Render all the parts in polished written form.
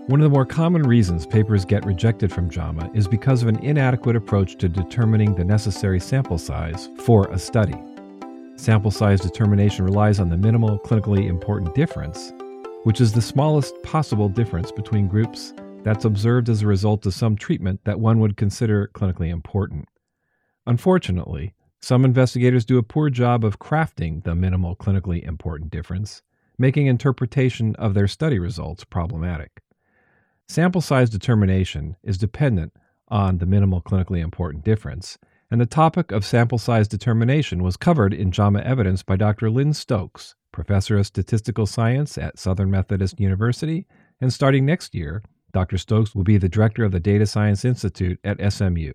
One of the more common reasons papers get rejected from JAMA is because of an inadequate approach to determining the necessary sample size for a study. Sample size determination relies on the minimal clinically important difference, which is the smallest possible difference between groups that's observed as a result of some treatment that one would consider clinically important. Unfortunately, some investigators do a poor job of crafting the minimal clinically important difference, making interpretation of their study results problematic. Sample size determination is dependent on the minimal clinically important difference, and the topic of sample size determination was covered in JAMA Evidence by Dr. Lynn Stokes, professor of statistical science at Southern Methodist University, and starting next year, Dr. Stokes will be the director of the Data Science Institute at SMU.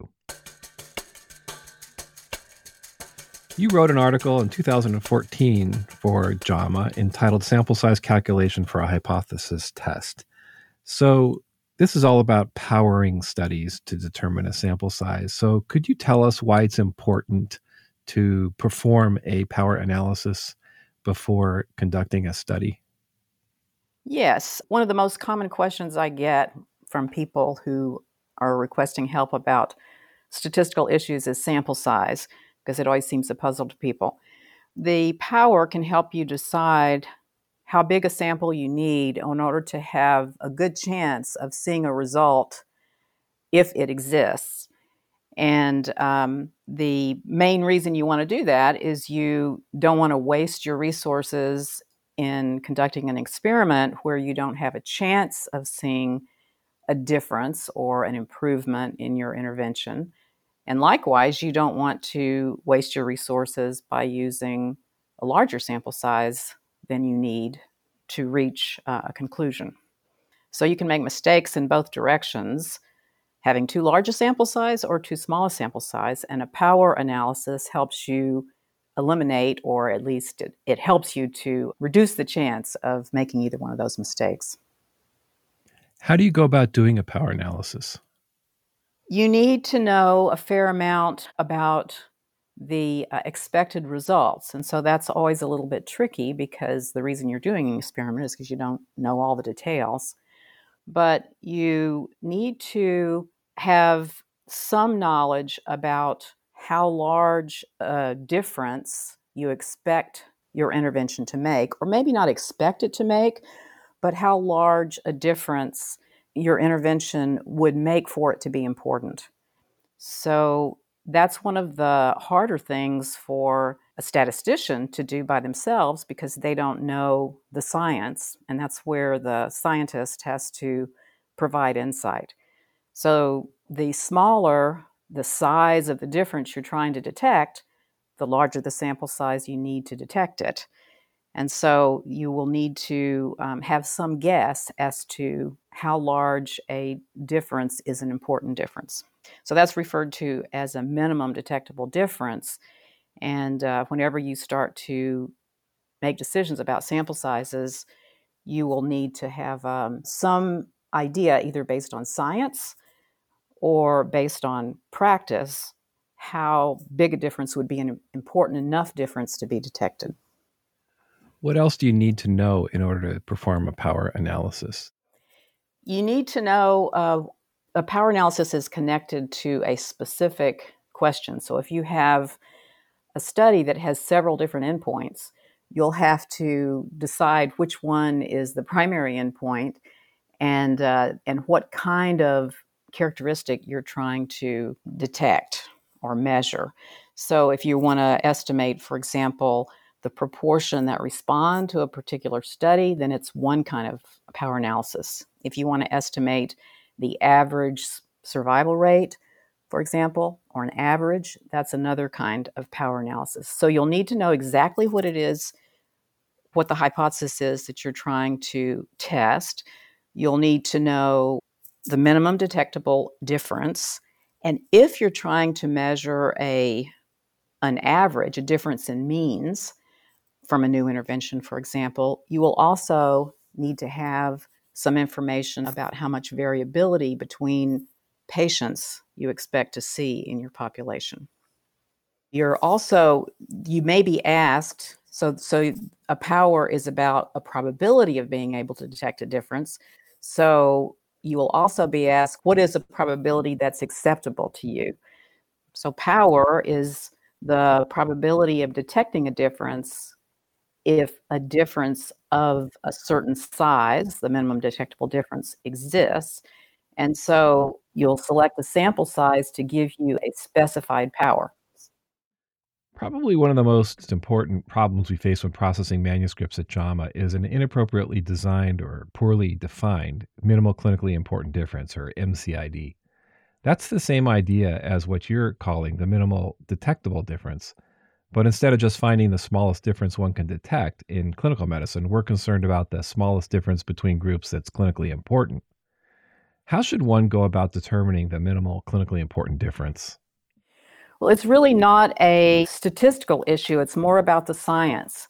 You wrote an article in 2014 for JAMA entitled Sample Size Calculation for a Hypothesis Test. So this is all about powering studies to determine a sample size. So could you tell us why it's important to perform a power analysis before conducting a study? Yes. One of the most common questions I get from people who are requesting help about statistical issues is sample size, because it always seems a puzzle to people. The power can help you decide how big a sample you need in order to have a good chance of seeing a result if it exists. And the main reason you want to do that is you don't want to waste your resources in conducting an experiment where you don't have a chance of seeing a difference or an improvement in your intervention. And likewise, you don't want to waste your resources by using a larger sample size than you need to reach a conclusion. So you can make mistakes in both directions, having too large a sample size or too small a sample size, and a power analysis helps you eliminate, or at least it helps you to reduce the chance of making either one of those mistakes. How do you go about doing a power analysis? You need to know a fair amount about the expected results. And so that's always a little bit tricky, because the reason you're doing an experiment is because you don't know all the details. But you need to have some knowledge about how large a difference you expect your intervention to make, or maybe not expect it to make, but how large a difference your intervention would make for it to be important. So that's one of the harder things for a statistician to do by themselves, because they don't know the science, and that's where the scientist has to provide insight. So the smaller the size of the difference you're trying to detect, the larger the sample size you need to detect it. And so you will need to have some guess as to how large a difference is an important difference. So that's referred to as a minimum detectable difference. And whenever you start to make decisions about sample sizes, you will need to have some idea, either based on science or based on practice, how big a difference would be an important enough difference to be detected. What else do you need to know in order to perform a power analysis? You need to know a power analysis is connected to a specific question. So if you have a study that has several different endpoints, you'll have to decide which one is the primary endpoint and what kind of characteristic you're trying to detect or measure. So if you want to estimate, for example, the proportion that respond to a particular study, then it's one kind of power analysis. If you want to estimate the average survival rate, for example, or an average, that's another kind of power analysis. So you'll need to know exactly what it is, what the hypothesis is that you're trying to test. You'll need to know the minimum detectable difference. And if you're trying to measure an average, a difference in means from a new intervention, for example, you will also need to have some information about how much variability between patients you expect to see in your population. You may be asked, so a power is about a probability of being able to detect a difference. So you will also be asked, what is a probability that's acceptable to you? So power is the probability of detecting a difference if a difference of a certain size, the minimum detectable difference, exists. And so you'll select the sample size to give you a specified power. Probably one of the most important problems we face when processing manuscripts at JAMA is an inappropriately designed or poorly defined minimal clinically important difference, or MCID. That's the same idea as what you're calling the minimal detectable difference. But instead of just finding the smallest difference one can detect in clinical medicine, we're concerned about the smallest difference between groups that's clinically important. How should one go about determining the minimal clinically important difference? Well, it's really not a statistical issue, it's more about the science.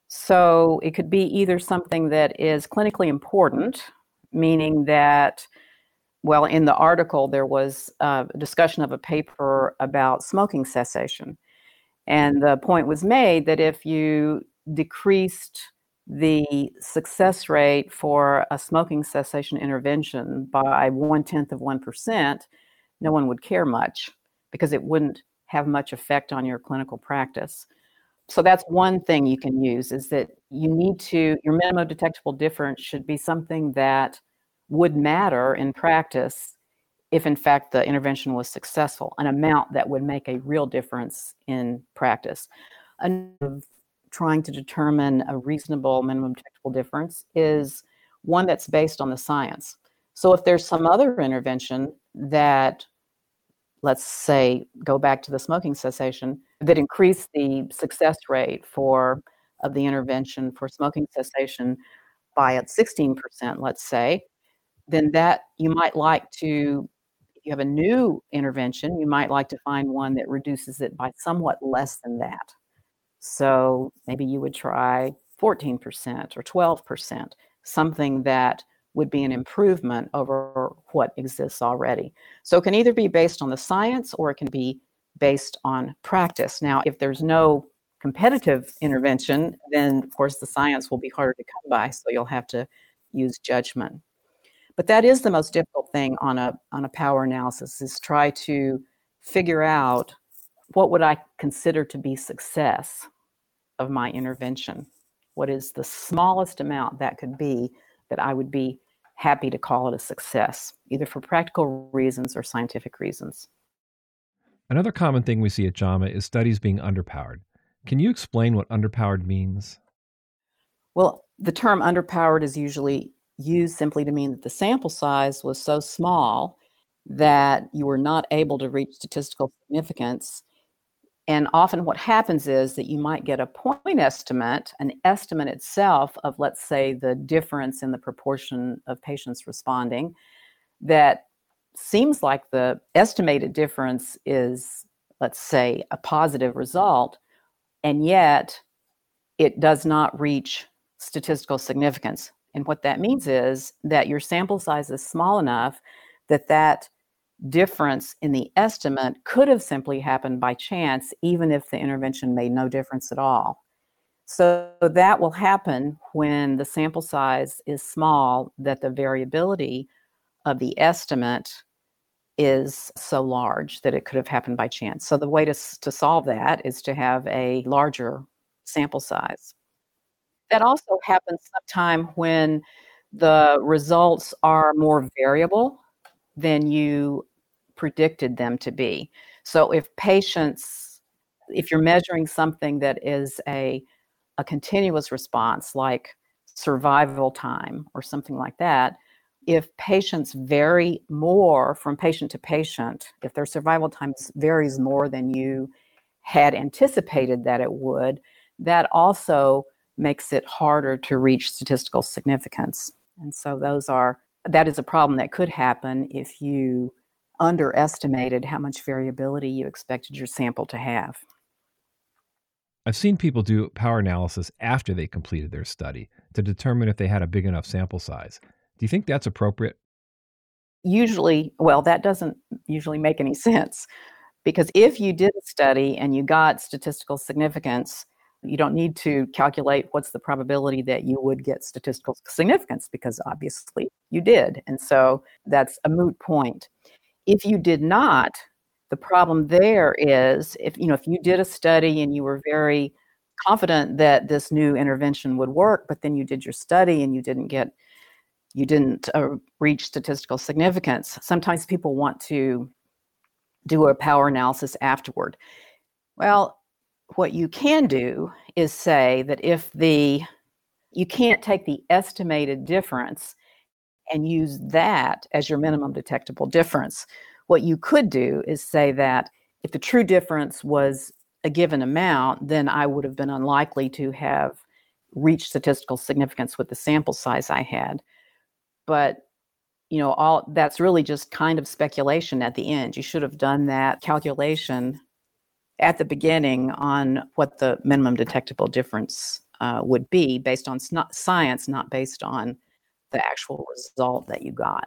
So it could be either something that is clinically important, meaning that, well, in the article, there was a discussion of a paper about smoking cessation. And the point was made that if you decreased the success rate for a smoking cessation intervention by 1/10 of 1%, no one would care much because it wouldn't have much effect on your clinical practice. So that's one thing you can use, is that your minimum detectable difference should be something that would matter in practice if in fact the intervention was successful, an amount that would make a real difference in practice. Another trying to determine a reasonable minimum detectable difference is one that's based on the science. So if there's some other intervention that, let's say, go back to the smoking cessation, that increased the success rate of the intervention for smoking cessation by 16%, let's say, then that you might like to, if you have a new intervention, you might like to find one that reduces it by somewhat less than that. So maybe you would try 14% or 12%, something that would be an improvement over what exists already. So it can either be based on the science or it can be based on practice. Now, if there's no competitive intervention, then of course the science will be harder to come by, so you'll have to use judgment. But that is the most difficult thing on a power analysis, is try to figure out what would I consider to be success of my intervention. What is the smallest amount that could be that I would be happy to call it a success, either for practical reasons or scientific reasons. Another common thing we see at JAMA is studies being underpowered. Can you explain what underpowered means? Well, the term underpowered is usually used simply to mean that the sample size was so small that you were not able to reach statistical significance. And often what happens is that you might get a point estimate, an estimate itself of, let's say, the difference in the proportion of patients responding, that seems like the estimated difference is, let's say, a positive result, and yet it does not reach statistical significance. And what that means is that your sample size is small enough that that difference in the estimate could have simply happened by chance, even if the intervention made no difference at all. So that will happen when the sample size is small, that the variability of the estimate is so large that it could have happened by chance. So the way to solve that is to have a larger sample size. That also happens sometime when the results are more variable than you predicted them to be. So if you're measuring something that is a continuous response, like survival time or something like that, if patients vary more from patient to patient, if their survival time varies more than you had anticipated that it would, that also makes it harder to reach statistical significance. And so that is a problem that could happen if you underestimated how much variability you expected your sample to have. I've seen people do power analysis after they completed their study to determine if they had a big enough sample size. Do you think that's appropriate? Usually, well, that doesn't usually make any sense, because if you did a study and you got statistical significance, you don't need to calculate what's the probability that you would get statistical significance, because obviously you did. And so that's a moot point. If you did not, the problem there is if you did a study and you were very confident that this new intervention would work, but then you did your study and you didn't reach statistical significance. Sometimes people want to do a power analysis afterward. Well, what you can do is say that you can't take the estimated difference and use that as your minimum detectable difference. What you could do is say that if the true difference was a given amount, then I would have been unlikely to have reached statistical significance with the sample size I had. But all that's really just kind of speculation at the end. You should have done that calculation at the beginning on what the minimum detectable difference would be based on science, not based on the actual result that you got.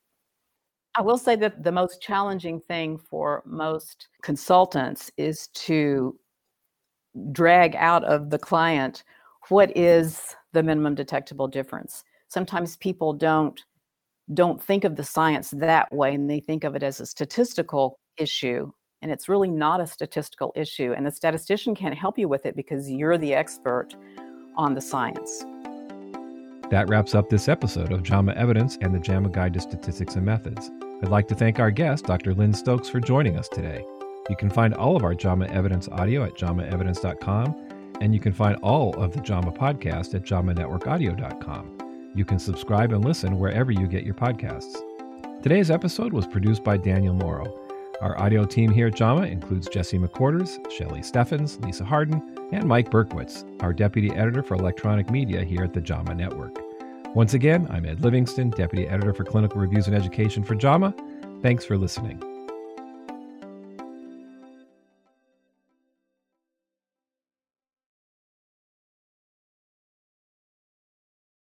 I will say that the most challenging thing for most consultants is to drag out of the client what is the minimum detectable difference. Sometimes people don't think of the science that way, and they think of it as a statistical issue, and it's really not a statistical issue. And the statistician can't help you with it because you're the expert on the science. That wraps up this episode of JAMA Evidence and the JAMA Guide to Statistics and Methods. I'd like to thank our guest, Dr. Lynn Stokes, for joining us today. You can find all of our JAMA Evidence audio at jamaevidence.com, and you can find all of the JAMA podcast at jamanetworkaudio.com. You can subscribe and listen wherever you get your podcasts. Today's episode was produced by Daniel Morrow. Our audio team here at JAMA includes Jesse McQuarters, Shelley Steffens, Lisa Harden, and Mike Berkowitz, our deputy editor for electronic media here at the JAMA Network. Once again, I'm Ed Livingston, deputy editor for clinical reviews and education for JAMA. Thanks for listening.